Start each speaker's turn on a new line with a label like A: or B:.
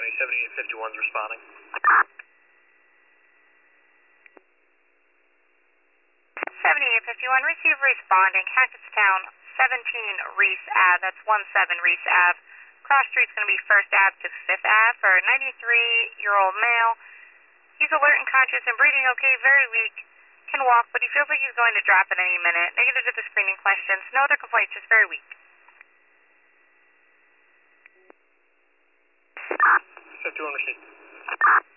A: County, 7851's responding.
B: 7851, receive responding, Hackettstown, 17 Reese Ave, that's 17 Reese Ave. Cross street's going to be 1st Ave to 5th Ave for a 93-year-old male. He's alert and conscious and breathing okay, very weak, can walk, but he feels like he's going to drop at any minute. Negative to the screening questions, no other complaints, just very weak.
A: 51 received.